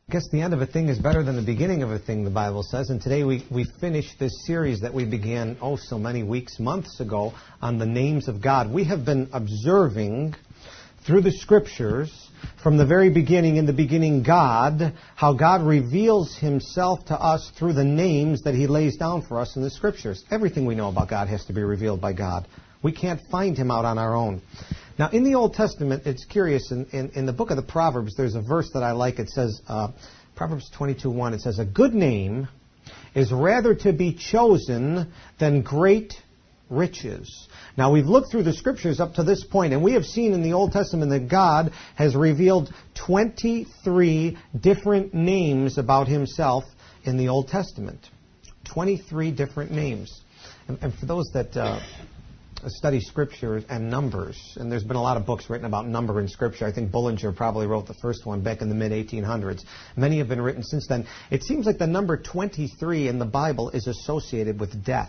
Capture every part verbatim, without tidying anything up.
I guess the end of a thing is better than the beginning of a thing, the Bible says. And today we, we finish this series that we began, oh, so many weeks, months ago, on the names of God. We have been observing through the Scriptures, from the very beginning, in the beginning, God, how God reveals Himself to us through the names that He lays down for us in the Scriptures. Everything we know about God has to be revealed by God. We can't find Him out on our own. Now, in the Old Testament, it's curious, in, in, in the book of the Proverbs, there's a verse that I like. It says, uh, Proverbs twenty-two one, it says, "A good name is rather to be chosen than great riches." Now, we've looked through the Scriptures up to this point, and we have seen in the Old Testament that God has revealed twenty-three different names about Himself in the Old Testament. twenty-three different names. And, and for those that uh, study Scripture and numbers, and there's been a lot of books written about number in Scripture. I think Bullinger probably wrote the first one back in the mid eighteen hundreds. Many have been written since then. It seems like the number twenty-three in the Bible is associated with death.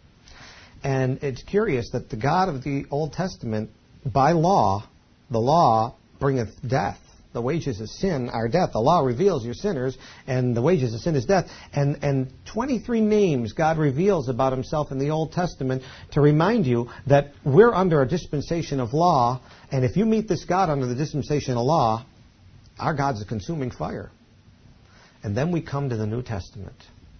And it's curious that the God of the Old Testament, by law, the law bringeth death. The wages of sin are death. The law reveals you're sinners, and the wages of sin is death. And, and twenty-three names God reveals about Himself in the Old Testament to remind you that we're under a dispensation of law, and if you meet this God under the dispensation of law, our God's a consuming fire. And then we come to the New Testament.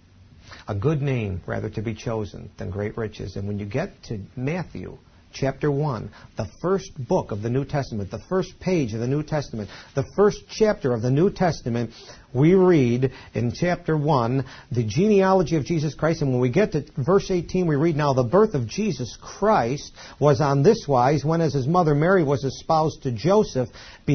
A good name, rather, to be chosen than great riches. And when you get to Matthew chapter one, the first book of the New Testament, the first page of the New Testament, the first chapter of the New Testament, we read in chapter one the genealogy of Jesus Christ. And when we get to verse eighteen, we read, "Now the birth of Jesus Christ was on this wise, when as His mother Mary was espoused to Joseph,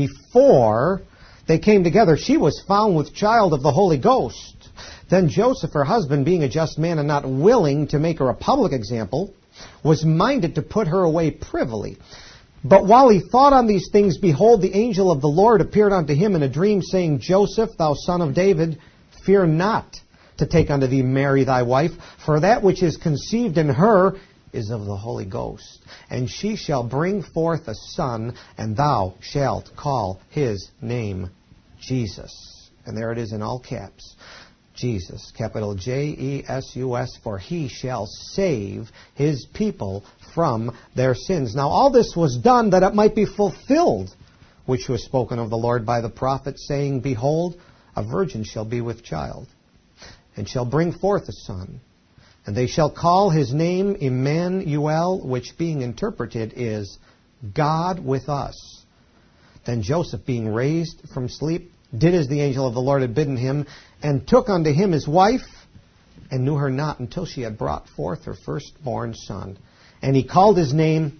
before they came together, she was found with child of the Holy Ghost. Then Joseph, her husband, being a just man and not willing to make her a public example, was minded to put her away privily. But while he thought on these things, behold, the angel of the Lord appeared unto him in a dream, saying, Joseph, thou son of David, fear not to take unto thee Mary thy wife, for that which is conceived in her is of the Holy Ghost. And she shall bring forth a son, and thou shalt call his name Jesus." And there it is in all caps. Jesus, capital J E S U S, "for he shall save his people from their sins." Now all this was done that it might be fulfilled, which was spoken of the Lord by the prophet, saying, "Behold, a virgin shall be with child, and shall bring forth a son, and they shall call his name Emmanuel," which being interpreted is God with us. Then Joseph, being raised from sleep, did as the angel of the Lord had bidden him, and took unto him his wife, and knew her not until she had brought forth her firstborn son. And he called his name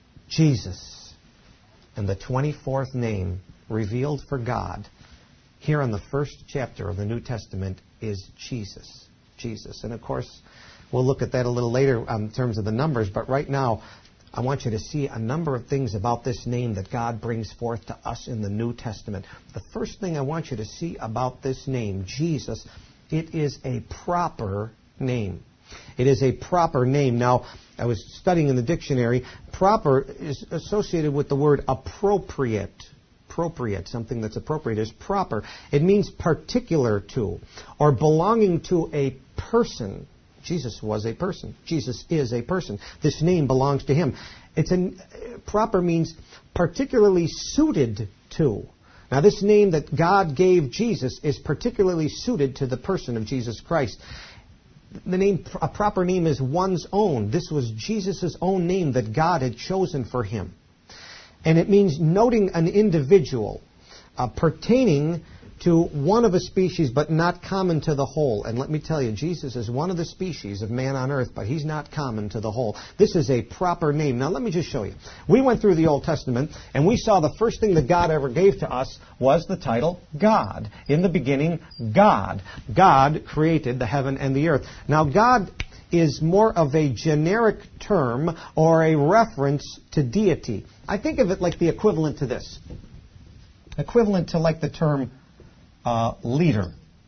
Jesus. And the twenty-fourth name revealed for God here in the first chapter of the New Testament is Jesus. Jesus. And of course, we'll look at that a little later in terms of the numbers, but right now, I want you to see a number of things about this name that God brings forth to us in the New Testament. The first thing I want you to see about this name, Jesus, it is a proper name. It is a proper name. Now, I was studying in the dictionary. Proper is associated with the word appropriate. Appropriate, something that's appropriate, is proper. It means particular to or belonging to a person. Jesus was a person. Jesus is a person. This name belongs to Him. It's a, proper means particularly suited to. Now, this name that God gave Jesus is particularly suited to the person of Jesus Christ. The name, a proper name, is one's own. This was Jesus' own name that God had chosen for Him. And it means noting an individual, uh, pertaining to one of a species, but not common to the whole. And let me tell you, Jesus is one of the species of man on earth, but He's not common to the whole. This is a proper name. Now, let me just show you. We went through the Old Testament, and we saw the first thing that God ever gave to us was the title God. In the beginning, God. God created the heaven and the earth. Now, God is more of a generic term or a reference to deity. I think of it like the equivalent to this. Equivalent to like the term Uh, leader.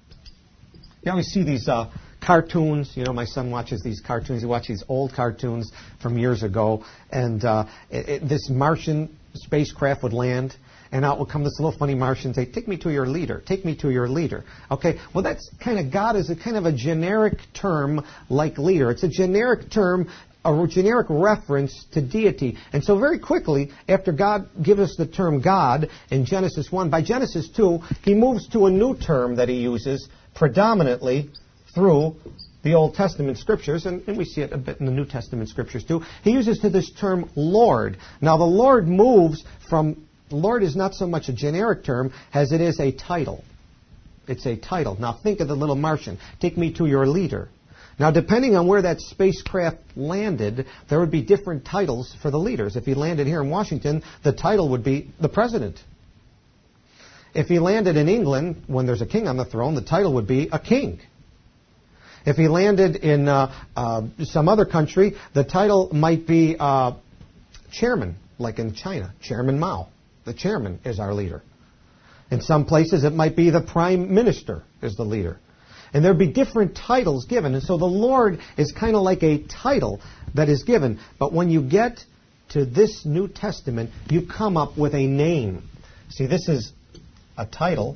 You always see these uh, cartoons. You know, my son watches these cartoons. He watches these old cartoons from years ago. And uh, it, it, this Martian spacecraft would land, and out would come this little funny Martian and say, take me to your leader, take me to your leader. Okay, well that's kind of, God is a kind of a generic term like leader. It's a generic term, a generic reference to deity. And so very quickly, after God gives us the term God in Genesis one, by Genesis two, he moves to a new term that he uses predominantly through the Old Testament Scriptures, and, and we see it a bit in the New Testament Scriptures too. He uses to this term Lord. Now the Lord moves from, Lord is not so much a generic term as it is a title. It's a title. Now think of the little Martian. Take me to your leader. Now depending on where that spacecraft landed, there would be different titles for the leaders. If he landed here in Washington, the title would be the president. If he landed in England, when there's a king on the throne, the title would be a king. If he landed in uh, uh, some other country, the title might be uh, chairman, like in China, Chairman Mao. The chairman is our leader. In some places, it might be the prime minister is the leader. And there'd be different titles given. And so the Lord is kind of like a title that is given. But when you get to this New Testament, you come up with a name. See, this is a title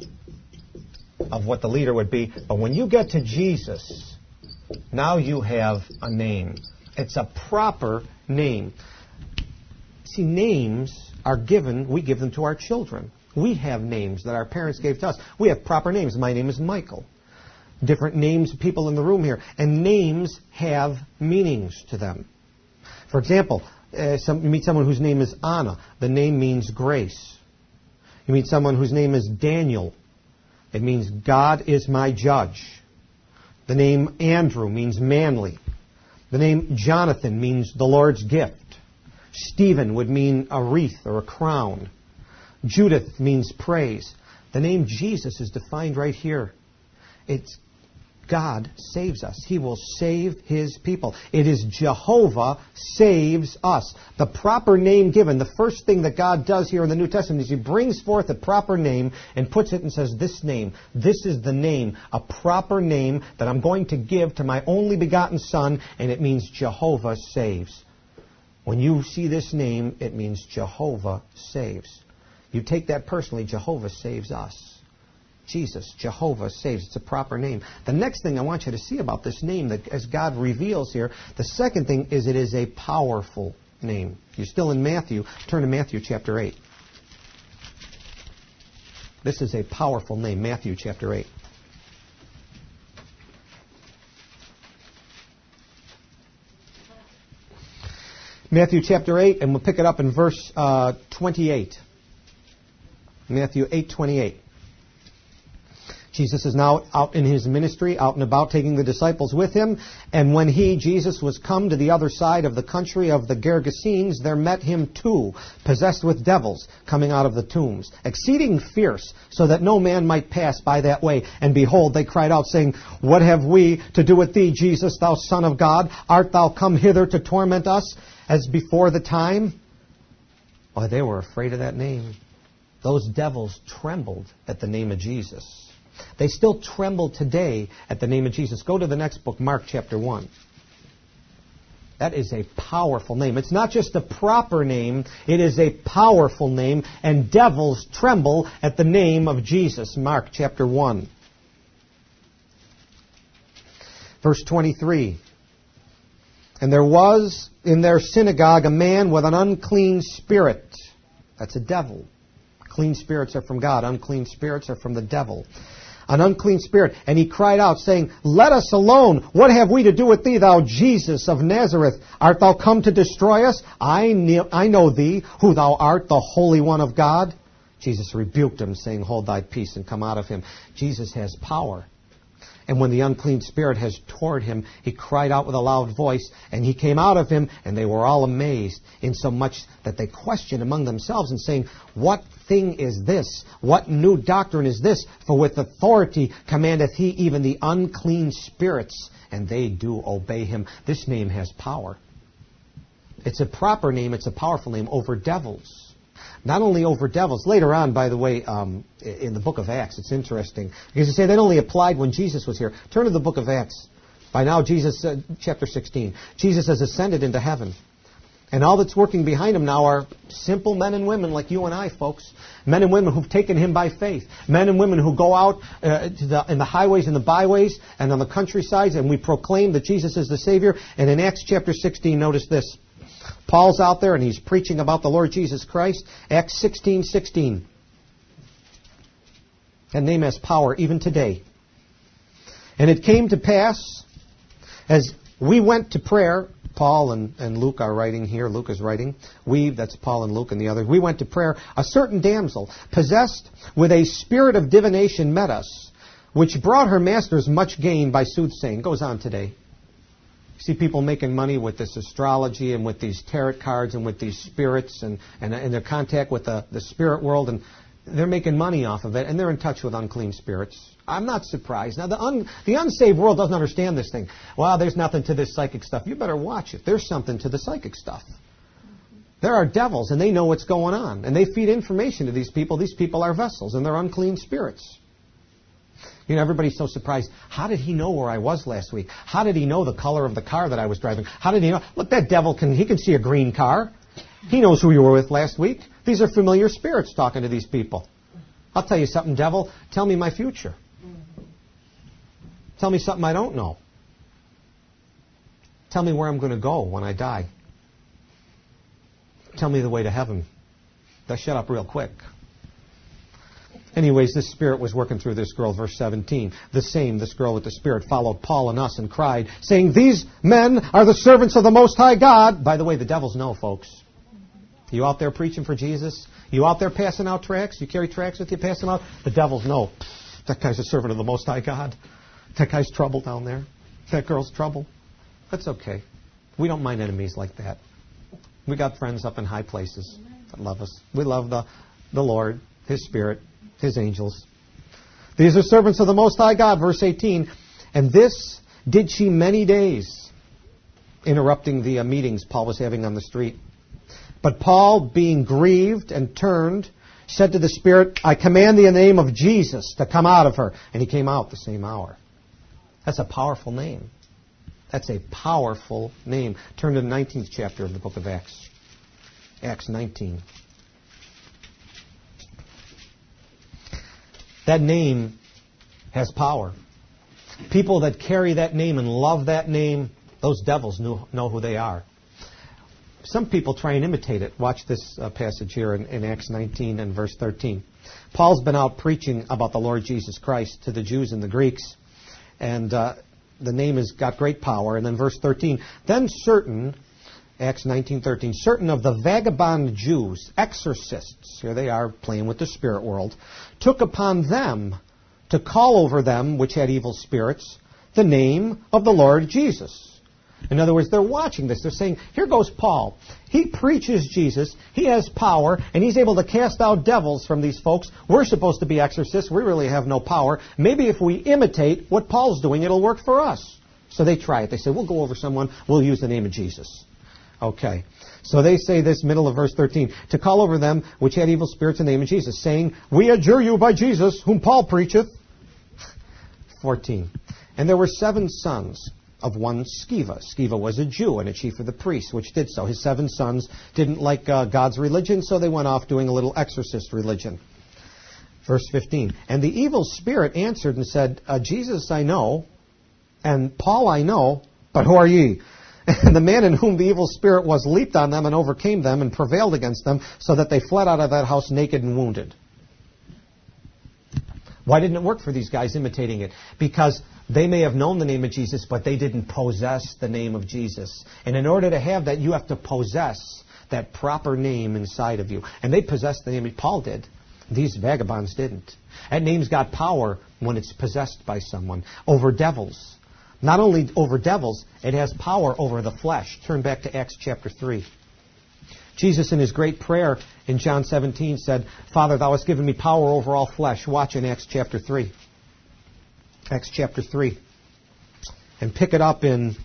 of what the leader would be. But when you get to Jesus, now you have a name. It's a proper name. See, names are given, we give them to our children. We have names that our parents gave to us. We have proper names. My name is Michael. Different names of people in the room here. And names have meanings to them. For example, uh, some, you meet someone whose name is Anna. The name means grace. You meet someone whose name is Daniel. It means God is my judge. The name Andrew means manly. The name Jonathan means the Lord's gift. Stephen would mean a wreath or a crown. Judith means praise. The name Jesus is defined right here. It's God saves us. He will save His people. It is Jehovah saves us. The proper name given, the first thing that God does here in the New Testament is He brings forth a proper name and puts it and says, this name, this is the name, a proper name that I'm going to give to my only begotten Son, and it means Jehovah saves. When you see this name, it means Jehovah saves. You take that personally, Jehovah saves us. Jesus, Jehovah saves. It's a proper name. The next thing I want you to see about this name, that as God reveals here, the second thing is it is a powerful name. You're still in Matthew. Turn to Matthew chapter eight. This is a powerful name, Matthew chapter eight. Matthew chapter eight, and we'll pick it up in verse uh, twenty-eight. Matthew eight twenty-eight. Jesus is now out in His ministry, out and about, taking the disciples with Him. And when He, Jesus, was come to the other side of the country of the Gergesenes, there met Him two, possessed with devils, coming out of the tombs, exceeding fierce, so that no man might pass by that way. And behold, they cried out, saying, What have we to do with Thee, Jesus, Thou Son of God? Art Thou come hither to torment us, as before the time? Why, they were afraid of that name. Those devils trembled at the name of Jesus. They still tremble today at the name of Jesus. Go to the next book, Mark chapter one. That is a powerful name. It's not just a proper name, it is a powerful name, and devils tremble at the name of Jesus. Mark chapter one. Verse twenty-three. And there was in their synagogue a man with an unclean spirit. That's a devil. Clean spirits are from God. Unclean spirits are from the devil. An unclean spirit. And he cried out, saying, Let us alone. What have we to do with thee, thou Jesus of Nazareth? Art thou come to destroy us? I know, I know thee, who thou art, the Holy One of God. Jesus rebuked him, saying, Hold thy peace and come out of him. Jesus has power. And when the unclean spirit has toward him, he cried out with a loud voice, and he came out of him, and they were all amazed, insomuch that they questioned among themselves, and saying, What thing is this? What new doctrine is this? For with authority commandeth he even the unclean spirits, and they do obey him. This name has power. It's a proper name, it's a powerful name over devils. Not only over devils. Later on, by the way, um, in the book of Acts, it's interesting. Because you say that only applied when Jesus was here. Turn to the book of Acts. By now, Jesus, uh, chapter sixteen. Jesus has ascended into heaven. And all that's working behind him now are simple men and women like you and I, folks. Men and women who've taken him by faith. Men and women who go out uh, to the, in the highways and the byways and on the countrysides, and we proclaim that Jesus is the Savior. And in Acts chapter sixteen, notice this. Paul's out there and he's preaching about the Lord Jesus Christ. Acts sixteen sixteen. That name has power even today. And it came to pass, as we went to prayer, Paul and, and Luke are writing here. Luke is writing. We, that's Paul and Luke and the others. We went to prayer. A certain damsel, possessed with a spirit of divination, met us, which brought her masters much gain by soothsaying. Goes on today. You see people making money with this astrology and with these tarot cards and with these spirits and, and, and their contact with the, the spirit world. And they're making money off of it, and they're in touch with unclean spirits. I'm not surprised. Now, the un, the unsaved world doesn't understand this thing. Well, there's nothing to this psychic stuff. You better watch it. There's something to the psychic stuff. There are devils, and they know what's going on. And they feed information to these people. These people are vessels, and they're unclean spirits. You know, everybody's so surprised. How did he know where I was last week? How did he know the color of the car that I was driving? How did he know? Look, that devil, can he can see a green car. He knows who you were with last week. These are familiar spirits talking to these people. I'll tell you something, devil. Tell me my future. Tell me something I don't know. Tell me where I'm going to go when I die. Tell me the way to heaven. They'll shut up real quick. Anyways, this spirit was working through this girl, verse seventeen. The same, this girl with the spirit, followed Paul and us and cried, saying, these men are the servants of the Most High God. By the way, the devils know, folks. You out there preaching for Jesus? You out there passing out tracts? You carry tracts with you, passing them out? The devils know. That guy's a servant of the Most High God. That guy's trouble down there. That girl's trouble. That's okay. We don't mind enemies like that. We got friends up in high places that love us. We love the, the Lord, His Spirit, His angels. These are servants of the Most High God, verse eighteen. And this did she many days, interrupting the uh, meetings Paul was having on the street. But Paul, being grieved and turned, said to the Spirit, I command thee in the name of Jesus to come out of her. And he came out the same hour. That's a powerful name. That's a powerful name. Turn to the nineteenth chapter of the book of Acts. Acts nineteen. That name has power. People that carry that name and love that name, those devils know, know who they are. Some people try and imitate it. Watch this uh, passage here in, in Acts nineteen and verse thirteen. Paul's been out preaching about the Lord Jesus Christ to the Jews and the Greeks. And uh, the name has got great power. And then verse thirteen. Then certain, Acts nineteen thirteen, certain of the vagabond Jews, exorcists, here they are playing with the spirit world, took upon them to call over them which had evil spirits the name of the Lord Jesus. In other words, they're watching this. They're saying, here goes Paul. He preaches Jesus. He has power, and he's able to cast out devils from these folks. We're supposed to be exorcists. We really have no power. Maybe if we imitate what Paul's doing, it'll work for us. So they try it. They say, we'll go over someone. We'll use the name of Jesus. Okay. So they say this, middle of verse thirteen, to call over them which had evil spirits in the name of Jesus, saying, we adjure you by Jesus, whom Paul preacheth. fourteen. And there were seven sons of one Sceva. Sceva was a Jew and a chief of the priests, which did so. His seven sons didn't like uh, God's religion, so they went off doing a little exorcist religion. Verse fifteen. And the evil spirit answered and said, uh, Jesus I know, and Paul I know, but who are ye? And the man in whom the evil spirit was leaped on them and overcame them and prevailed against them, so that they fled out of that house naked and wounded. Why didn't it work for these guys imitating it? Because they may have known the name of Jesus, but they didn't possess the name of Jesus. And in order to have that, you have to possess that proper name inside of you. And they possessed the name. Paul did. These vagabonds didn't. That name's got power when it's possessed by someone. Over devils. Not only over devils, it has power over the flesh. Turn back to Acts chapter three. Jesus in his great prayer in John seventeen said, Father, thou hast given me power over all flesh. Watch in Acts chapter three. Acts chapter three. And pick it up in,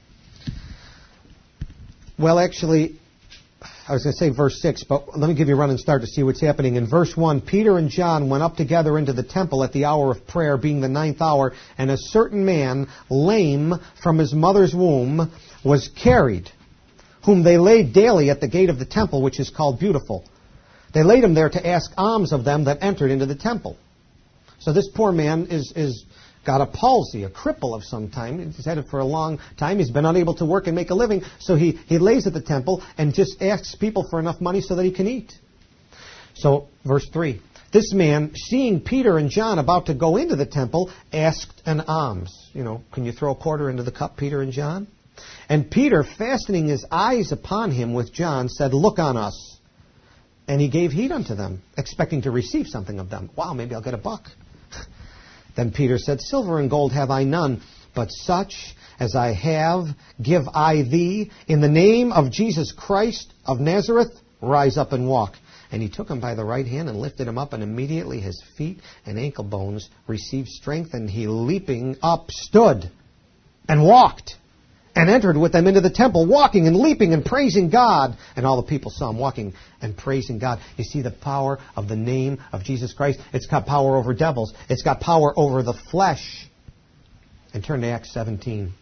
well, actually, I was going to say verse six, but let me give you a run and start to see what's happening. In verse one, Peter and John went up together into the temple at the hour of prayer, being the ninth hour, and a certain man, lame from his mother's womb, was carried, whom they laid daily at the gate of the temple, which is called Beautiful. They laid him there to ask alms of them that entered into the temple. So this poor man is, is got a palsy, a cripple of some time. He's had it for a long time. He's been unable to work and make a living. So he, he lays at the temple and just asks people for enough money so that he can eat. So, verse three. This man, seeing Peter and John about to go into the temple, asked an alms. You know, can you throw a quarter into the cup, Peter and John? And Peter, fastening his eyes upon him with John, said, look on us. And he gave heed unto them, expecting to receive something of them. Wow, maybe I'll get a buck. Then Peter said, silver and gold have I none, but such as I have give I thee. In the name of Jesus Christ of Nazareth, rise up and walk. And he took him by the right hand and lifted him up, and immediately his feet and ankle bones received strength, and he, leaping up, stood and walked and entered with them into the temple, walking and leaping and praising God. And all the people saw him walking and praising God. You see the power of the name of Jesus Christ. It's got power over devils. It's got power over the flesh. And turn to Acts seventeen.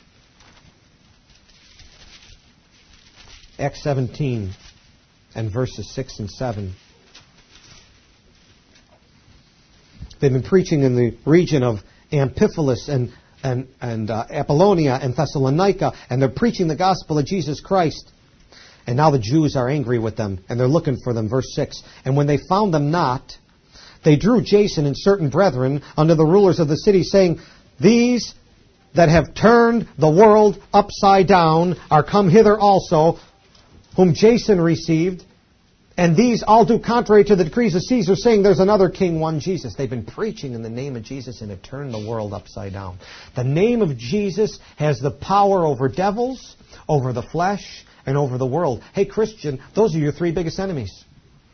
Acts seventeen. And verses six and seven. They've been preaching in the region of Amphipolis and, and, and uh, Apollonia and Thessalonica, and they're preaching the gospel of Jesus Christ. And now the Jews are angry with them, and they're looking for them. Verse six. And when they found them not, they drew Jason and certain brethren unto the rulers of the city, saying, these that have turned the world upside down are come hither also, whom Jason received, and these all do contrary to the decrees of Caesar, saying there's another king, one Jesus. They've been preaching in the name of Jesus, and it turned the world upside down. The name of Jesus has the power over devils, over the flesh, and over the world. Hey, Christian, those are your three biggest enemies.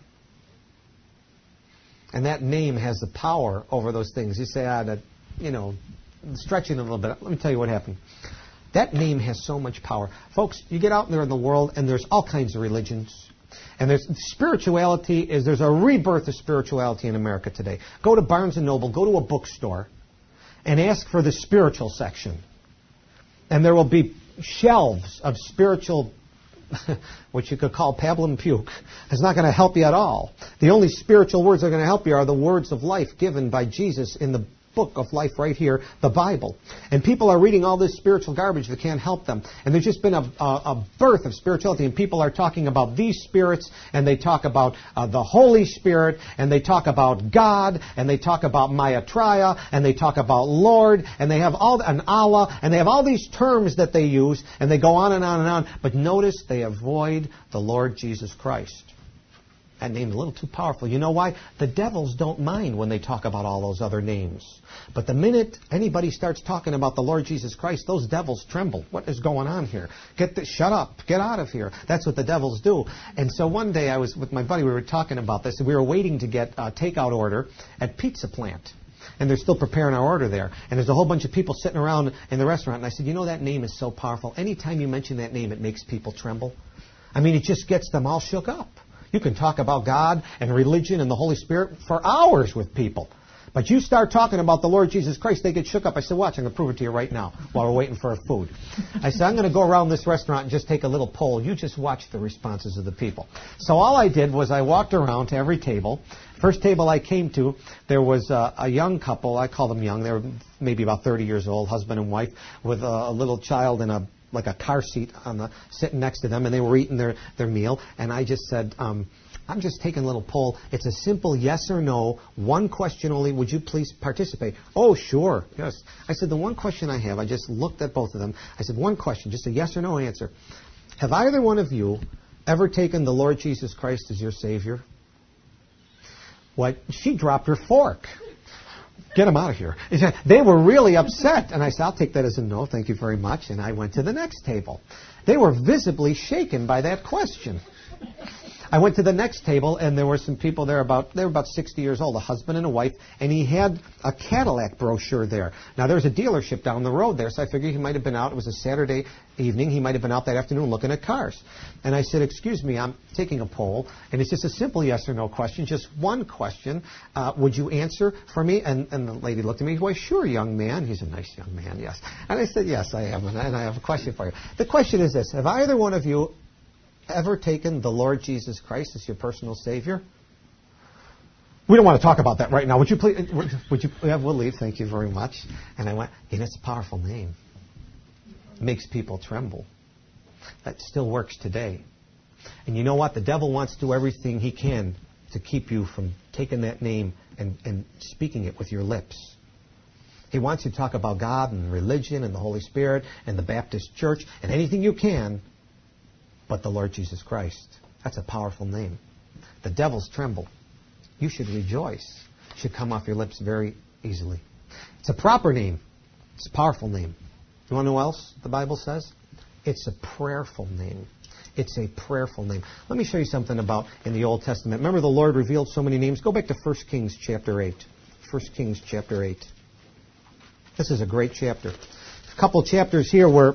And that name has the power over those things. You say, ah, that, you know, stretching it a little bit. Let me tell you what happened. That name has so much power. Folks, you get out there in the world, and there's all kinds of religions. And there's spirituality is there's a rebirth of spirituality in America today. Go to Barnes and Noble, go to a bookstore, and ask for the spiritual section. And there will be shelves of spiritual, which you could call pablum puke. It's not going to help you at all. The only spiritual words that are going to help you are the words of life given by Jesus in the book of life right here, the Bible. And people are reading all this spiritual garbage that can't help them. And there's just been a, a, a birth of spirituality, and people are talking about these spirits, and they talk about uh, the Holy Spirit, and they talk about God, and they talk about Maitreya, and they talk about Lord, and they have all, and Allah, and they have all these terms that they use, and they go on and on and on. But notice they avoid the Lord Jesus Christ. That name's a little too powerful. You know why? The devils don't mind when they talk about all those other names. But the minute anybody starts talking about the Lord Jesus Christ, those devils tremble. What is going on here? Get the, shut up. Get out of here. That's what the devils do. And so one day I was with my buddy. We were talking about this. And we were waiting to get a takeout order at Pizza Plant. And they're still preparing our order there. And there's a whole bunch of people sitting around in the restaurant. And I said, you know, that name is so powerful. Anytime you mention that name, it makes people tremble. I mean, it just gets them all shook up. You can talk about God and religion and the Holy Spirit for hours with people. But you start talking about the Lord Jesus Christ, they get shook up. I said, watch, I'm going to prove it to you right now while we're waiting for our food. I said, I'm going to go around this restaurant and just take a little poll. You just watch the responses of the people. So all I did was I walked around to every table. First table I came to, there was a, a young couple. I call them young. They were maybe about thirty years old, husband and wife, with a, a little child in a like a car seat on the sitting next to them, and they were eating their, their meal. And I just said, um, I'm just taking a little poll. It's a simple yes or no, one question only. Would you please participate? Oh, sure, yes. I said, the one question I have, I just looked at both of them. I said, one question, just a yes or no answer. Have either one of you ever taken the Lord Jesus Christ as your Savior? What? She dropped her fork. Get them out of here. They were really upset. And I said, I'll take that as a no, thank you very much. And I went to the next table. They were visibly shaken by that question. I went to the next table, and there were some people there about, they were about sixty years old, a husband and a wife, and he had a Cadillac brochure there. Now, there's a dealership down the road there, so I figured he might have been out. It was a Saturday evening. He might have been out that afternoon looking at cars. And I said, excuse me, I'm taking a poll, and it's just a simple yes or no question, just one question. Uh, would you answer for me? And, and the lady looked at me, why, sure, young man. He's a nice young man, yes. And I said, yes, I am, and I have a question for you. The question is this: have either one of you ever taken the Lord Jesus Christ as your personal Savior? We don't want to talk about that right now. Would you please? Would you? Yeah, we'll leave. Thank you very much. And I went, and it's a powerful name. It makes people tremble. That still works today. And you know what? The devil wants to do everything he can to keep you from taking that name and, and speaking it with your lips. He wants you to talk about God and religion and the Holy Spirit and the Baptist Church and anything you can, but the Lord Jesus Christ. That's a powerful name. The devils tremble. You should rejoice. It should come off your lips very easily. It's a proper name. It's a powerful name. You want to know what else the Bible says? It's a prayerful name. It's a prayerful name. Let me show you something about in the Old Testament. Remember the Lord revealed so many names? Go back to First Kings chapter eight. First Kings chapter eight. This is a great chapter. A couple chapters here where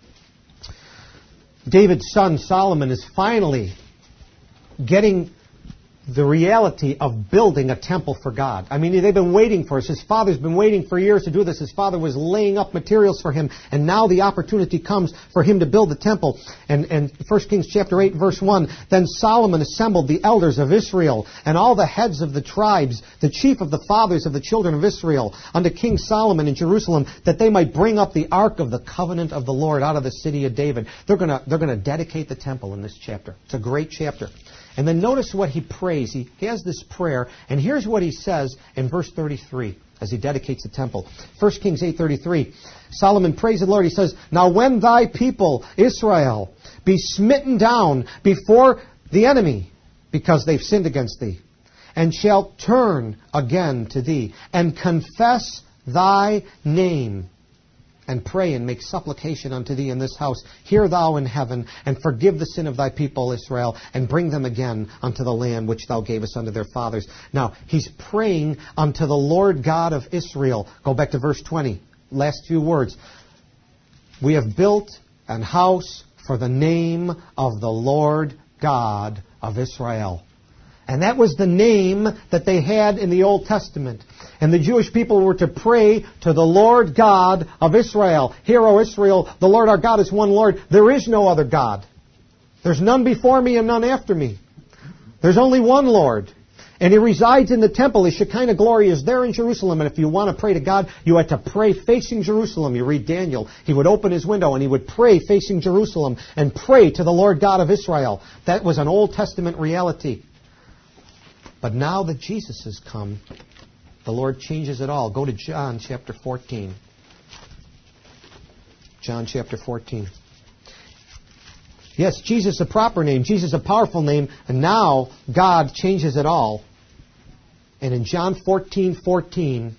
David's son Solomon is finally getting the reality of building a temple for God. I mean, they've been waiting for us. His father's been waiting for years to do this. His father was laying up materials for him, and now the opportunity comes for him to build the temple. And, and First Kings chapter eight, verse one, then Solomon assembled the elders of Israel and all the heads of the tribes, the chief of the fathers of the children of Israel, unto King Solomon in Jerusalem, that they might bring up the ark of the covenant of the Lord out of the city of David. They're going to they're going to dedicate the temple in this chapter. It's a great chapter. And then notice what he prays. He, he has this prayer, and here's what he says in verse thirty-three as he dedicates the temple. First Kings eight thirty-three. Solomon prays the Lord. He says, now when thy people, Israel, be smitten down before the enemy, because they've sinned against thee, and shall turn again to thee, and confess thy name, and pray and make supplication unto thee in this house, hear thou in heaven, and forgive the sin of thy people Israel, and bring them again unto the land which thou gavest unto their fathers. Now, he's praying unto the Lord God of Israel. Go back to verse twenty. Last few words. We have built an house for the name of the Lord God of Israel. And that was the name that they had in the Old Testament. And the Jewish people were to pray to the Lord God of Israel. Hear, O Israel, the Lord our God is one Lord. There is no other God. There's none before me and none after me. There's only one Lord. And He resides in the temple. His Shekinah glory is there in Jerusalem. And if you want to pray to God, you had to pray facing Jerusalem. You read Daniel. He would open his window and he would pray facing Jerusalem and pray to the Lord God of Israel. That was an Old Testament reality. But now that Jesus has come, the Lord changes it all. Go to John chapter fourteen. John chapter fourteen. Yes, Jesus is a proper name. Jesus is a powerful name. And now God changes it all. And in John fourteen fourteen,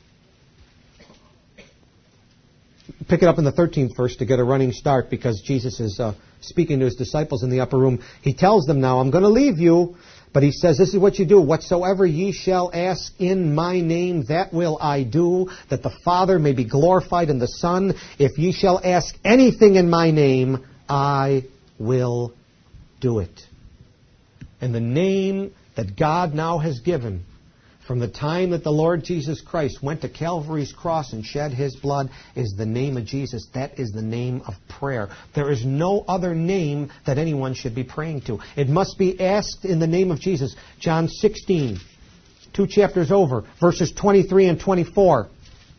pick it up in the thirteenth verse to get a running start, because Jesus is uh, speaking to His disciples in the upper room. He tells them now, I'm going to leave you. But He says, this is what you do. Whatsoever ye shall ask in my name, that will I do, that the Father may be glorified in the Son. If ye shall ask anything in my name, I will do it. And the name that God now has given, from the time that the Lord Jesus Christ went to Calvary's cross and shed His blood, is the name of Jesus. That is the name of prayer. There is no other name that anyone should be praying to. It must be asked in the name of Jesus. John sixteen, two chapters over, verses twenty-three and twenty-four.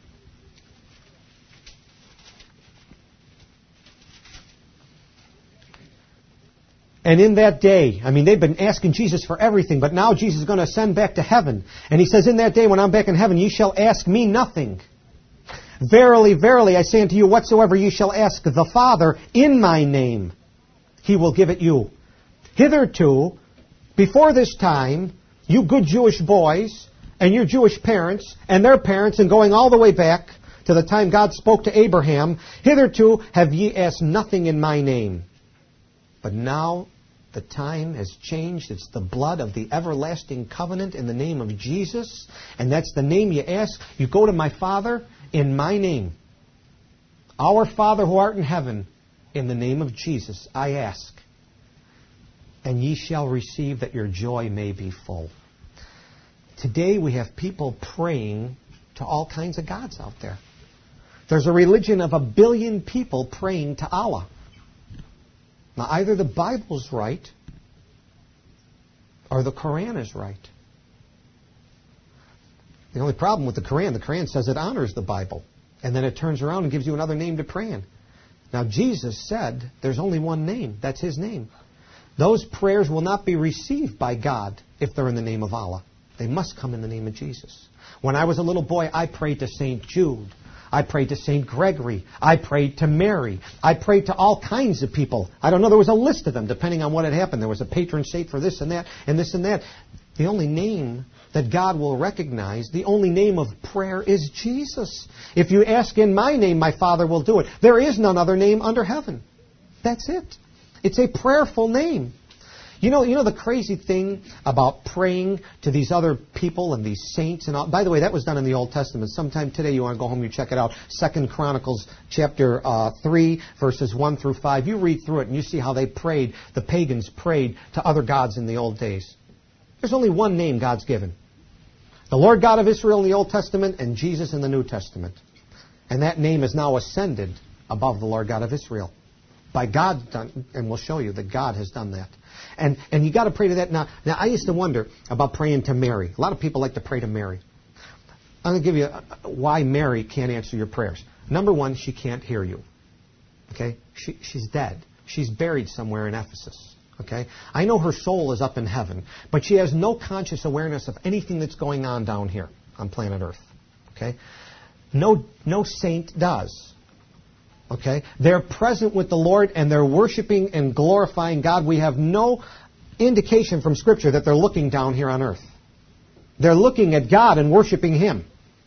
And in that day, I mean, they've been asking Jesus for everything, but now Jesus is going to ascend back to heaven. And He says, in that day when I'm back in heaven, ye shall ask me nothing. Verily, verily, I say unto you, whatsoever ye shall ask the Father in my name, He will give it you. Hitherto, before this time, you good Jewish boys and your Jewish parents and their parents, and going all the way back to the time God spoke to Abraham, hitherto have ye asked nothing in my name. But now The time has changed. It's the blood of the everlasting covenant in the name of Jesus. And that's the name you ask. You go to my Father in my name. Our Father who art in heaven, in the name of Jesus, I ask. And ye shall receive that your joy may be full. Today we have people praying to all kinds of gods out there. There's a religion of a billion people praying to Allah. Now, either the Bible's right or the Quran is right. The only problem with the Quran, the Quran says it honors the Bible. And then it turns around and gives you another name to pray in. Now, Jesus said there's only one name. That's His name. Those prayers will not be received by God if they're in the name of Allah. They must come in the name of Jesus. When I was a little boy, I prayed to Saint Jude. I prayed to Saint Gregory. I prayed to Mary. I prayed to all kinds of people. I don't know, there was a list of them depending on what had happened. There was a patron saint for this and that and this and that. The only name that God will recognize, the only name of prayer is Jesus. If you ask in my name, my Father will do it. There is none other name under heaven. That's it. It's a prayerful name. You know, you know the crazy thing about praying to these other people and these saints and all. By the way, that was done in the Old Testament. Sometime today you want to go home, you check it out. Second Chronicles chapter uh, three, verses one through five. You read through it and you see how they prayed. The pagans prayed to other gods in the old days. There's only one name God's given. The Lord God of Israel in the Old Testament and Jesus in the New Testament. And that name is now ascended above the Lord God of Israel. By God, done, and we'll show you that God has done that. And and you got to pray to that. Now, now, I used to wonder about praying to Mary. A lot of people like to pray to Mary. I'm going to give you why Mary can't answer your prayers. Number one, she can't hear you. Okay? She, she's dead. She's buried somewhere in Ephesus. Okay? I know her soul is up in heaven, but she has no conscious awareness of anything that's going on down here on planet Earth. Okay? No, no saint does. Okay? They're present with the Lord and they're worshiping and glorifying God. We have no indication from Scripture that they're looking down here on earth. They're looking at God and worshiping Him.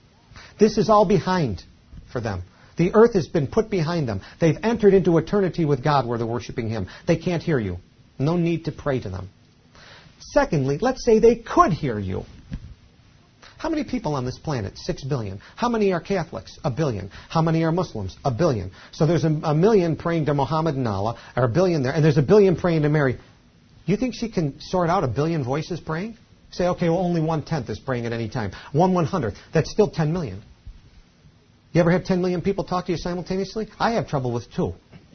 This is all behind for them. The earth has been put behind them. They've entered into eternity with God where they're worshiping Him. They can't hear you. No need to pray to them. Secondly, let's say they could hear you. How many people on this planet? Six billion. How many are Catholics? A billion. How many are Muslims? A billion. So there's a, a million praying to Muhammad and Allah, or a billion there, and there's a billion praying to Mary. You think she can sort out a billion voices praying? Say, okay, well, only one-tenth is praying at any time. One one-hundredth. That's still ten million. You ever have ten million people talk to you simultaneously? I have trouble with two.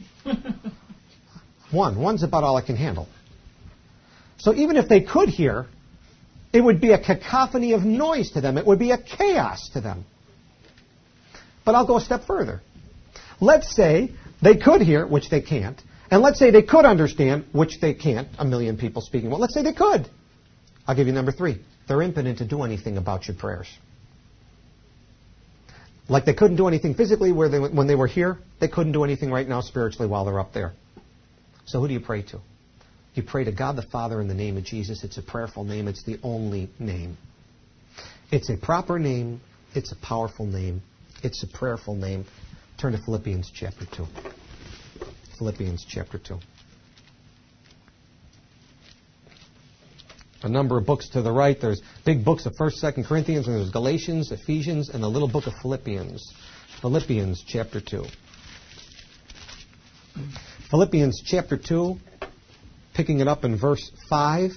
One. One's about all I can handle. So even if they could hear, it would be a cacophony of noise to them. It would be a chaos to them. But I'll go a step further. Let's say they could hear, which they can't. And let's say they could understand, which they can't. A million people speaking. Well, let's say they could. I'll give you number three. They're impotent to do anything about your prayers. Like they couldn't do anything physically where they, when they were here, they couldn't do anything right now spiritually while they're up there. So who do you pray to? You pray to God the Father in the name of Jesus. It's a prayerful name. It's the only name. It's a proper name. It's a powerful name. It's a prayerful name. Turn to Philippians chapter two. Philippians chapter two. A number of books to the right. There's big books of first, second Corinthians, and there's Galatians, Ephesians, and the little book of Philippians. Philippians chapter two. Philippians chapter two. Picking it up in verse five,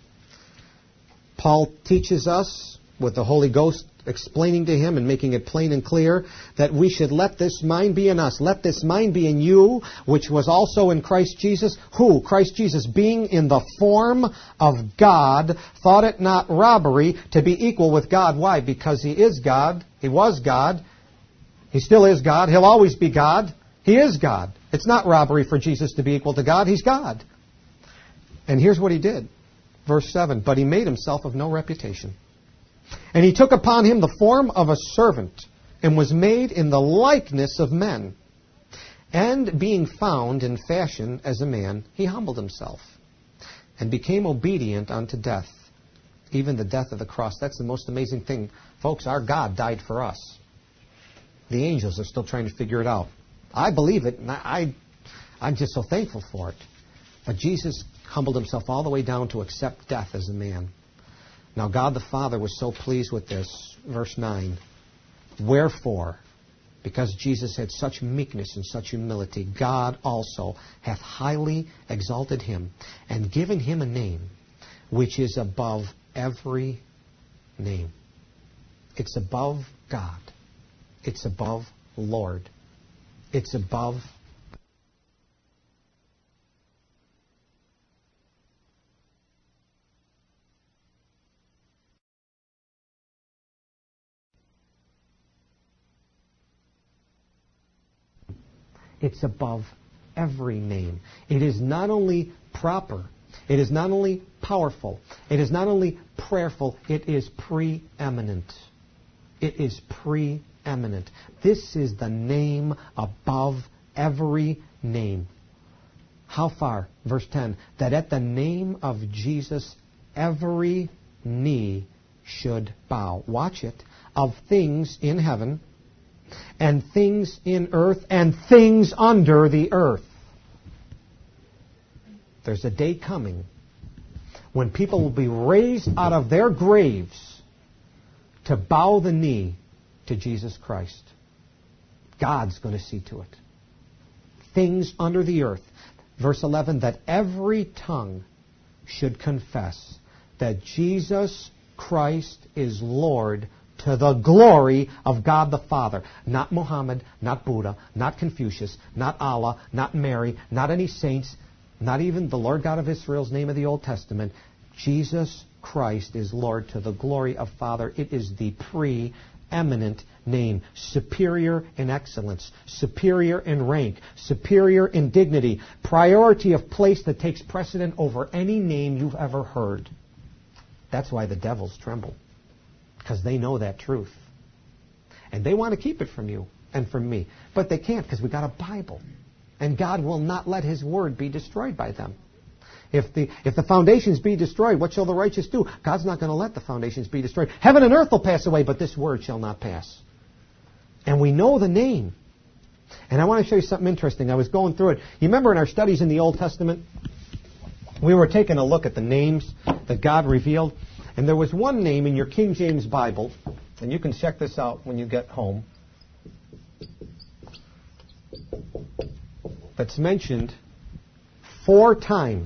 Paul teaches us, with the Holy Ghost explaining to him and making it plain and clear, that we should let this mind be in us. Let this mind be in you, which was also in Christ Jesus, who, Christ Jesus, being in the form of God, thought it not robbery to be equal with God. Why? Because He is God. He was God. He still is God. He'll always be God. He is God. It's not robbery for Jesus to be equal to God. He's God. And here's what He did. Verse seven, but He made Himself of no reputation. And He took upon Him the form of a servant, and was made in the likeness of men. And being found in fashion as a man, He humbled Himself, and became obedient unto death, even the death of the cross. That's the most amazing thing. Folks, our God died for us. The angels are still trying to figure it out. I believe it, and I, I'm just so thankful for it. But Jesus humbled himself all the way down to accept death as a man. Now God the Father was so pleased with this, verse nine, wherefore, because Jesus had such meekness and such humility, God also hath highly exalted him, and given him a name which is above every name. It's above God. It's above Lord. It's above It's above every name. It is not only proper, it is not only powerful, it is not only prayerful, it is preeminent. It is preeminent. This is the name above every name. How far? Verse ten. That at the name of Jesus every knee should bow. Watch it. Of things in heaven, and things in earth, and things under the earth. There's a day coming when people will be raised out of their graves to bow the knee to Jesus Christ. God's going to see to it. Things under the earth. Verse eleven, that every tongue should confess that Jesus Christ is Lord, to the glory of God the Father. Not Muhammad, not Buddha, not Confucius, not Allah, not Mary, not any saints, not even the Lord God of Israel's name of the Old Testament. Jesus Christ is Lord to the glory of Father. It is the preeminent name. Superior in excellence, superior in rank, superior in dignity, priority of place that takes precedent over any name you've ever heard. That's why the devils tremble. Because they know that truth. And they want to keep it from you and from me. But they can't because we got a Bible. And God will not let His Word be destroyed by them. If the, if the foundations be destroyed, what shall the righteous do? God's not going to let the foundations be destroyed. Heaven and earth will pass away, but this Word shall not pass. And we know the name. And I want to show you something interesting. I was going through it. You remember in our studies in the Old Testament, we were taking a look at the names that God revealed. And there was one name in your King James Bible, and you can check this out when you get home, that's mentioned four times.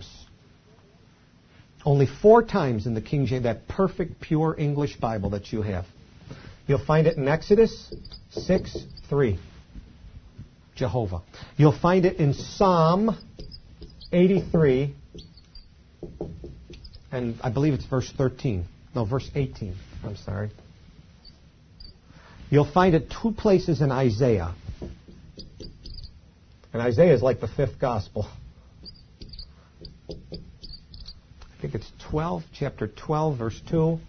Only four times in the King James, that perfect, pure English Bible that you have. You'll find it in Exodus six three. Jehovah. You'll find it in Psalm eighty-three. And I believe it's verse thirteen. No, verse eighteen. I'm sorry. You'll find it two places in Isaiah. And Isaiah is like the fifth gospel. I think it's twelve, chapter twelve, verse two.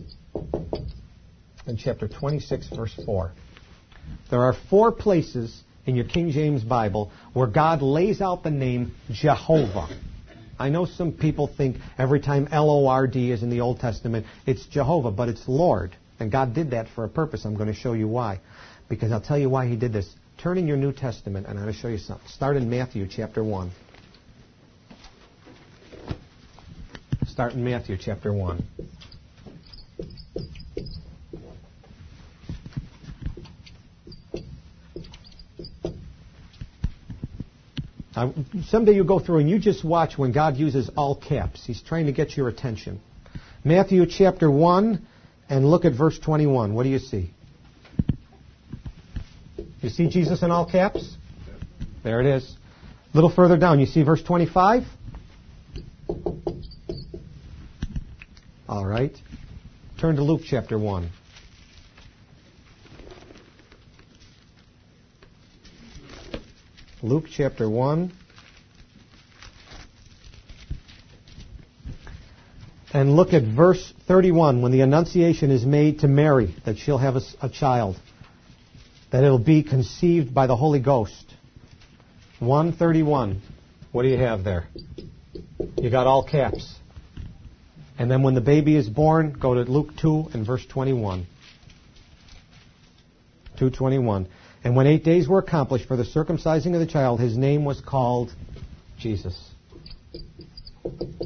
And chapter twenty-six, verse four. There are four places in your King James Bible where God lays out the name Jehovah. I know some people think every time L O R D is in the Old Testament, it's Jehovah, but it's Lord. And God did that for a purpose. I'm going to show you why. Because I'll tell you why He did this. Turn in your New Testament, and I'm going to show you something. Start in Matthew chapter one. Start in Matthew chapter one. Uh, someday you go through and you just watch when God uses all caps. He's trying to get your attention. Matthew chapter one, and look at verse twenty-one. What do you see? You see Jesus in all caps? There it is. A little further down, you see verse twenty-five? All right. Turn to Luke chapter one. Luke chapter one. And look at verse thirty-one, when the annunciation is made to Mary that she'll have a, a child, that it'll be conceived by the Holy Ghost. one thirty-one. What do you have there? You got all caps. And then when the baby is born, go to Luke two and verse twenty-one. two twenty-one. And when eight days were accomplished for the circumcising of the child, his name was called Jesus.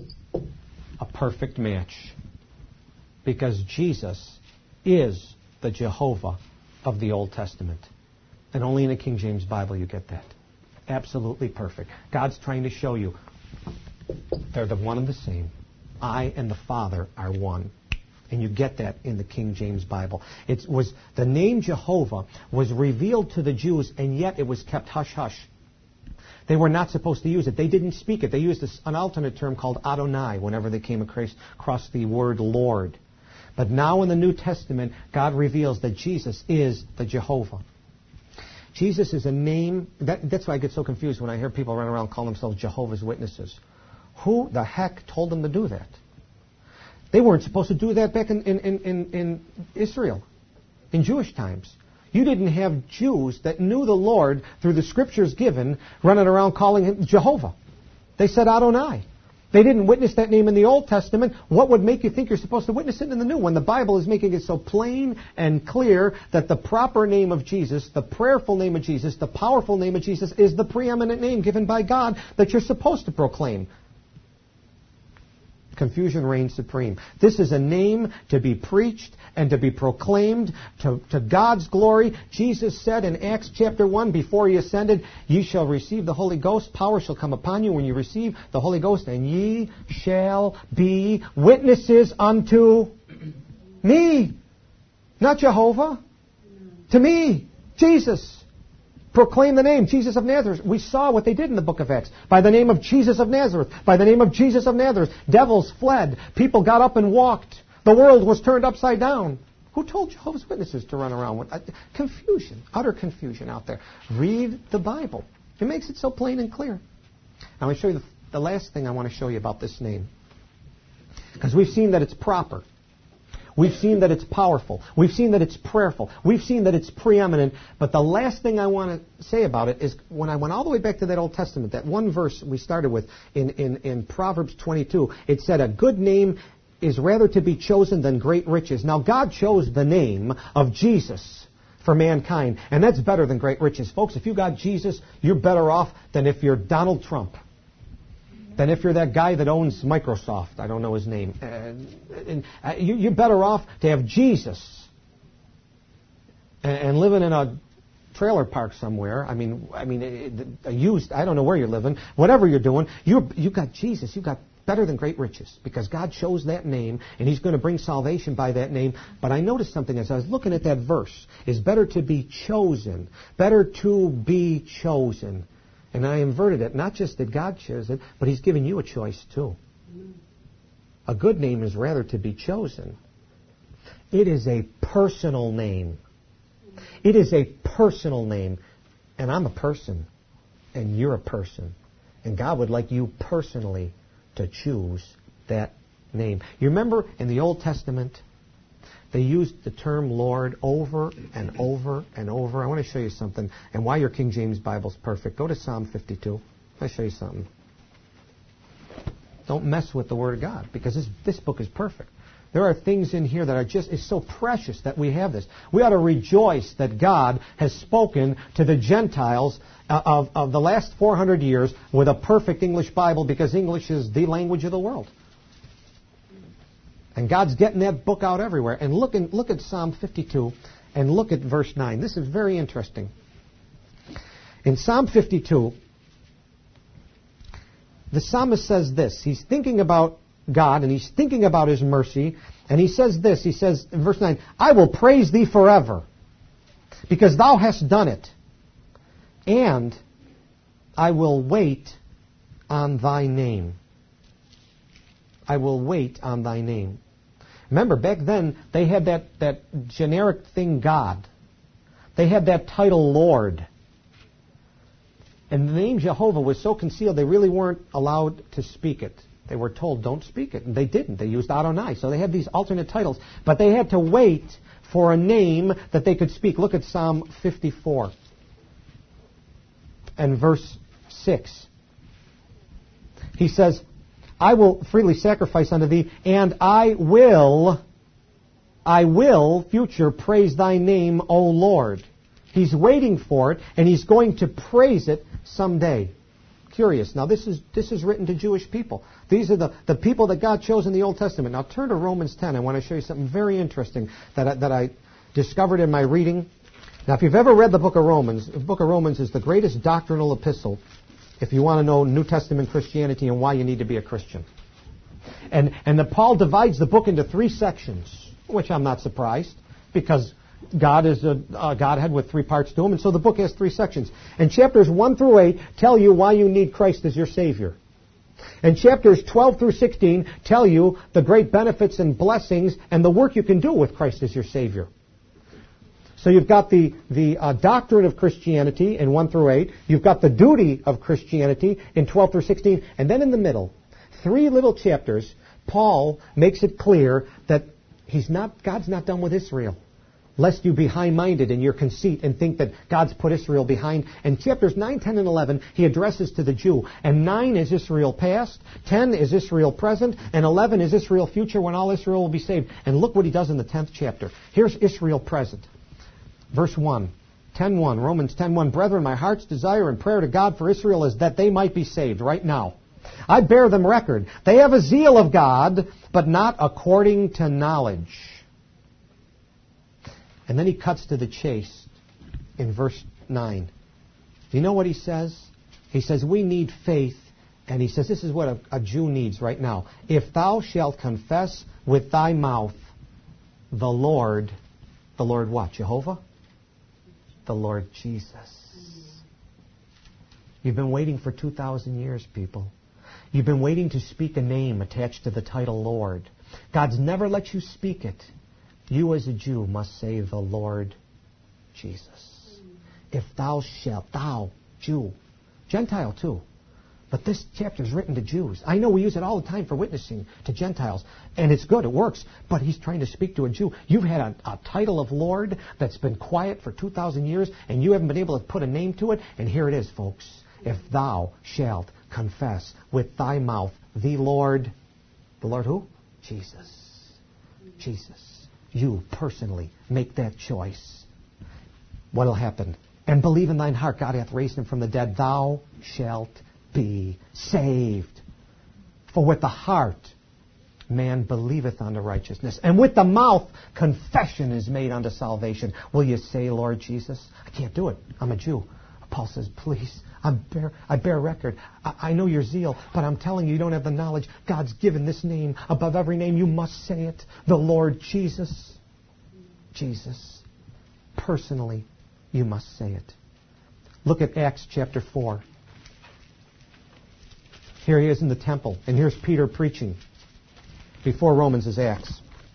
perfect match. Because Jesus is the Jehovah of the Old Testament. And only in the King James Bible you get that. Absolutely perfect. God's trying to show you they're the one and the same. I and the Father are one. And you get that in the King James Bible. It was the name Jehovah was revealed to the Jews, and yet it was kept hush-hush. They were not supposed to use it. They didn't speak it. They used an alternate term called Adonai whenever they came across, across the word Lord. But now in the New Testament, God reveals that Jesus is the Jehovah. Jesus is a name. That, that's why I get so confused when I hear people run around calling themselves Jehovah's Witnesses. Who the heck told them to do that? They weren't supposed to do that back in, in, in, in Israel, in Jewish times. You didn't have Jews that knew the Lord through the scriptures given running around calling him Jehovah. They said Adonai. They didn't witness that name in the Old Testament. What would make you think you're supposed to witness it in the New when the Bible is making it so plain and clear that the proper name of Jesus, the prayerful name of Jesus, the powerful name of Jesus is the preeminent name given by God that you're supposed to proclaim? Confusion reigns supreme. This is a name to be preached and to be proclaimed to, to God's glory. Jesus said in Acts chapter one, before he ascended, ye shall receive the Holy Ghost. Power shall come upon you when you receive the Holy Ghost, and ye shall be witnesses unto me. Not Jehovah. To me. Jesus. Proclaim the name, Jesus of Nazareth. We saw what they did in the book of Acts. By the name of Jesus of Nazareth. By the name of Jesus of Nazareth. Devils fled. People got up and walked. The world was turned upside down. Who told Jehovah's Witnesses to run around with uh, confusion, utter confusion out there? Read the Bible. It makes it so plain and clear. Now, I want to show you the, the last thing I want to show you about this name. Because we've seen that it's proper. We've seen that it's powerful. We've seen that it's prayerful. We've seen that it's preeminent. But the last thing I want to say about it is when I went all the way back to that Old Testament, that one verse we started with in, in, in Proverbs twenty-two, it said, a good name is rather to be chosen than great riches. Now, God chose the name of Jesus for mankind, and that's better than great riches. Folks, if you got Jesus, you're better off than if you're Donald Trump. Than if you're that guy that owns Microsoft. I don't know his name. Uh, and, uh, you, you're better off to have Jesus and, and living in a trailer park somewhere. I mean, I mean, a used. I don't know where you're living. Whatever you're doing, you you got Jesus. You got better than great riches because God chose that name, and He's going to bring salvation by that name. But I noticed something as I was looking at that verse: "Is better to be chosen, better to be chosen." And I inverted it. Not just that God chose it, but He's given you a choice too. A good name is rather to be chosen. It is a personal name. It is a personal name. And I'm a person. And you're a person. And God would like you personally to choose that name. You remember in the Old Testament, they used the term Lord over and over and over. I want to show you something. And why your King James Bible's perfect. Go to Psalm fifty-two. I'll show you something. Don't mess with the Word of God, because this, this book is perfect. There are things in here that are just, it's so precious that we have this. We ought to rejoice that God has spoken to the Gentiles of, of the last four hundred years with a perfect English Bible, because English is the language of the world. And God's getting that book out everywhere. And look, in, look at Psalm fifty-two and look at verse nine. This is very interesting. In Psalm fifty-two, the psalmist says this. He's thinking about God and he's thinking about His mercy. And he says this. He says in verse nine, I will praise Thee forever because Thou hast done it. And I will wait on Thy name. I will wait on Thy name. Remember, back then, they had that, that generic thing, God. They had that title, Lord. And the name Jehovah was so concealed, they really weren't allowed to speak it. They were told, don't speak it. And they didn't. They used Adonai. So they had these alternate titles. But they had to wait for a name that they could speak. Look at Psalm fifty-four and verse six. He says, I will freely sacrifice unto Thee, and I will, I will, future, praise Thy name, O Lord. He's waiting for it, and he's going to praise it someday. Curious. Now, this is this is written to Jewish people. These are the, the people that God chose in the Old Testament. Now turn to Romans ten. I want to show you something very interesting that I, that I discovered in my reading. Now, if you've ever read the book of Romans, the book of Romans is the greatest doctrinal epistle if you want to know New Testament Christianity and why you need to be a Christian. And, and the, Paul divides the book into three sections, which I'm not surprised, because God is a, a Godhead with three parts to him, and so the book has three sections. And chapters one through eight tell you why you need Christ as your Savior. And chapters twelve through sixteen tell you the great benefits and blessings and the work you can do with Christ as your Savior. So you've got the, the uh, doctrine of Christianity in one through eight. You've got the duty of Christianity in twelve through sixteen. And then in the middle, three little chapters, Paul makes it clear that he's not, God's not done with Israel. Lest you be high-minded in your conceit and think that God's put Israel behind. And chapters nine, ten, and eleven, he addresses to the Jew. And nine is Israel past, ten is Israel present, and eleven is Israel future when all Israel will be saved. And look what he does in the tenth chapter. Here's Israel present. Verse one, ten one, Romans ten one, Brethren, my heart's desire and prayer to God for Israel is that they might be saved right now. I bear them record. They have a zeal of God, but not according to knowledge. And then he cuts to the chase in verse nine. Do you know what he says? He says, we need faith. And he says, this is what a, a Jew needs right now. If thou shalt confess with thy mouth the Lord, the Lord what? Jehovah? The Lord Jesus. You've been waiting for two thousand years, people. You've been waiting to speak a name attached to the title Lord. God's never let you speak it. You as a Jew must say the Lord Jesus. If thou shalt, thou, Jew, Gentile too. But this chapter is written to Jews. I know we use it all the time for witnessing to Gentiles, and it's good, it works, but he's trying to speak to a Jew. You've had a, a title of Lord that's been quiet for two thousand years, and you haven't been able to put a name to it, and here it is, folks. If thou shalt confess with thy mouth the Lord, the Lord who? Jesus. Jesus. You personally make that choice. What will happen? And believe in thine heart God hath raised him from the dead. Thou shalt be saved. For with the heart man believeth unto righteousness, and with the mouth confession is made unto salvation. Will you say, Lord Jesus? I can't do it. I'm a Jew. Paul says, please, I bear, I bear record. I, I know your zeal, but I'm telling you, you don't have the knowledge. God's given this name above every name. You must say it. The Lord Jesus. Jesus. Personally, you must say it. Look at Acts chapter four. Here he is in the temple, and here's Peter preaching. Before Romans is Acts.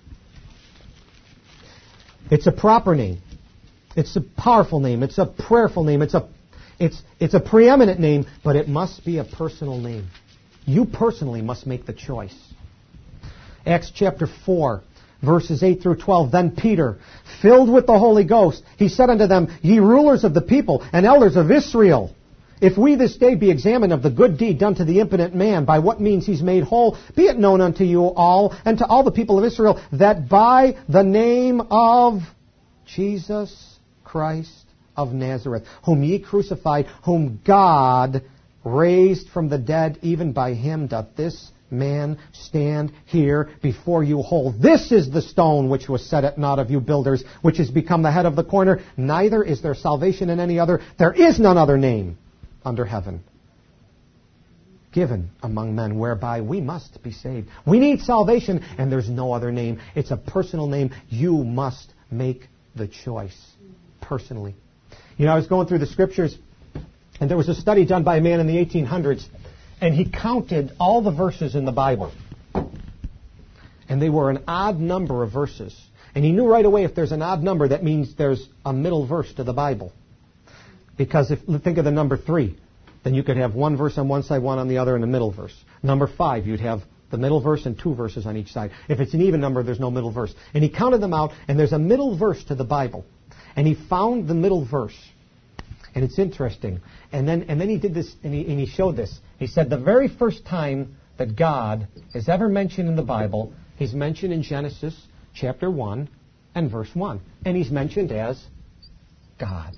It's a proper name. It's a powerful name. It's a prayerful name. It's a It's, it's a preeminent name, but it must be a personal name. You personally must make the choice. Acts chapter four, verses eight through twelve. Then Peter, filled with the Holy Ghost, he said unto them, Ye rulers of the people and elders of Israel, if we this day be examined of the good deed done to the impotent man, by what means he's made whole, be it known unto you all and to all the people of Israel, that by the name of Jesus Christ of Nazareth, whom ye crucified, whom God raised from the dead, even by him doth this man stand here before you whole. This is the stone which was set at naught of you builders, which has become the head of the corner. Neither is there salvation in any other. There is none other name under heaven given among men whereby we must be saved. We need salvation, and there's no other name. It's a personal name. You must make the choice personally. You know, I was going through the scriptures, and there was a study done by a man in the eighteen hundreds, and he counted all the verses in the Bible. And they were an odd number of verses. And he knew right away if there's an odd number, that means there's a middle verse to the Bible. Because if think of the number three, then you could have one verse on one side, one on the other, and a middle verse. Number five, you'd have the middle verse and two verses on each side. If it's an even number, there's no middle verse. And he counted them out, and there's a middle verse to the Bible. And he found the middle verse. And it's interesting. And then and then he did this, and he, and he showed this. He said the very first time that God is ever mentioned in the Bible, he's mentioned in Genesis chapter one and verse one. And he's mentioned as God.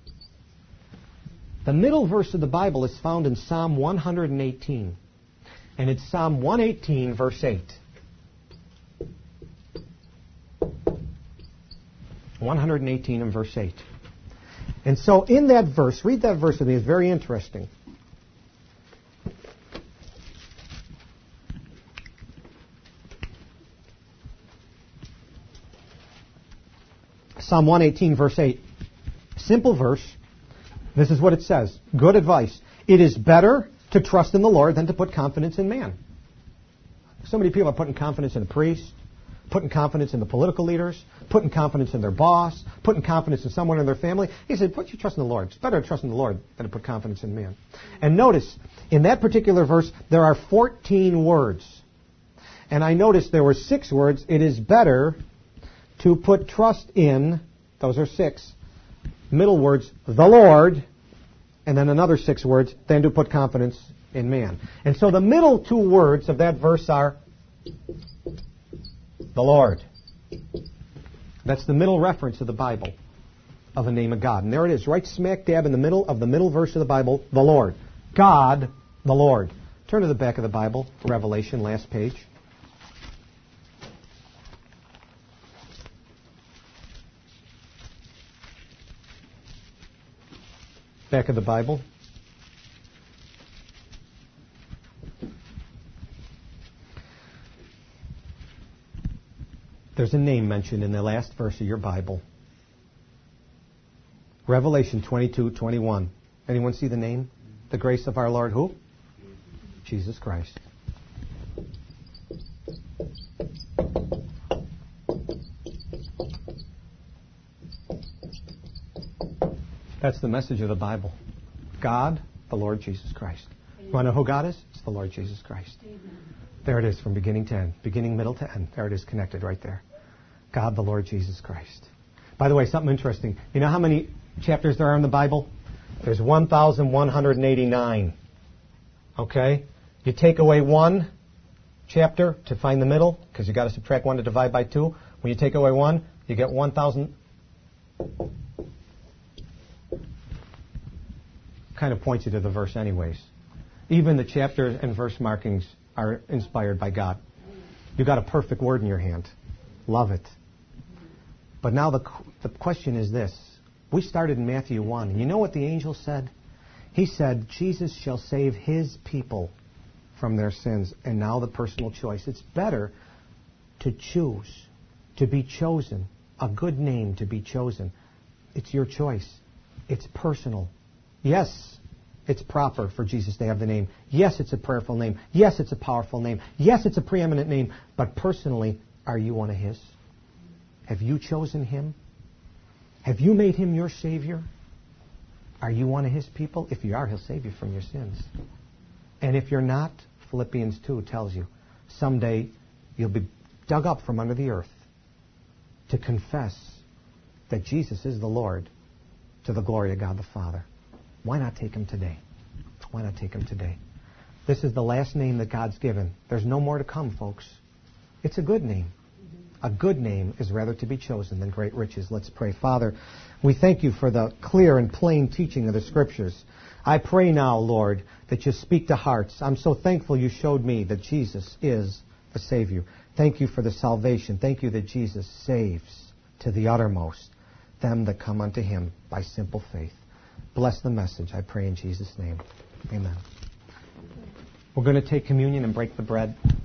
The middle verse of the Bible is found in Psalm one hundred eighteen. And it's Psalm one eighteen, verse eight. one eighteen and verse eight. And so in that verse, read that verse with me. It's very interesting. Psalm one eighteen, verse eight. Simple verse. This is what it says. Good advice. It is better to trust in the Lord than to put confidence in man. So many people are putting confidence in a priest, putting confidence in the political leaders, putting confidence in their boss, putting confidence in someone in their family. He said, put your trust in the Lord. It's better to trust in the Lord than to put confidence in man. And notice, in that particular verse, there are fourteen words. And I noticed there were six words. It is better to put trust in, those are six, middle words, the Lord, and then another six words, than to put confidence in man. And so the middle two words of that verse are the Lord. That's the middle reference of the Bible of the name of God. And there it is, right smack dab in the middle of the middle verse of the Bible, the Lord. God, the Lord. Turn to the back of the Bible, Revelation, last page. Back of the Bible. There's a name mentioned in the last verse of your Bible. Revelation twenty-two twenty-one. Anyone see the name? The grace of our Lord who? Jesus Christ. That's the message of the Bible. God, the Lord Jesus Christ. You want to know who God is? It's the Lord Jesus Christ. Amen. There it is from beginning to end. Beginning, middle to end. There it is connected right there. God, the Lord Jesus Christ. By the way, something interesting. You know how many chapters there are in the Bible? There's one thousand one hundred eighty-nine. Okay? You take away one chapter to find the middle, because you've got to subtract one to divide by two. When you take away one, you get one thousand... kind of points you to the verse anyways. Even the chapter and verse markings are inspired by God. You've got a perfect word in your hand. Love it. But now the, the question is this. We started in Matthew one. And you know what the angel said? He said, Jesus shall save his people from their sins. And now the personal choice. It's better to choose, to be chosen, a good name to be chosen. It's your choice. It's personal. Yes, it's proper for Jesus to have the name. Yes, it's a prayerful name. Yes, it's a powerful name. Yes, it's a preeminent name. But personally, are you one of his? Have you chosen him? Have you made him your Savior? Are you one of his people? If you are, he'll save you from your sins. And if you're not, Philippians two tells you, someday you'll be dug up from under the earth to confess that Jesus is the Lord to the glory of God the Father. Why not take him today? Why not take him today? This is the last name that God's given. There's no more to come, folks. It's a good name. A good name is rather to be chosen than great riches. Let's pray. Father, we thank you for the clear and plain teaching of the Scriptures. I pray now, Lord, that you speak to hearts. I'm so thankful you showed me that Jesus is the Savior. Thank you for the salvation. Thank you that Jesus saves to the uttermost them that come unto him by simple faith. Bless the message, I pray in Jesus' name. Amen. We're going to take communion and break the bread.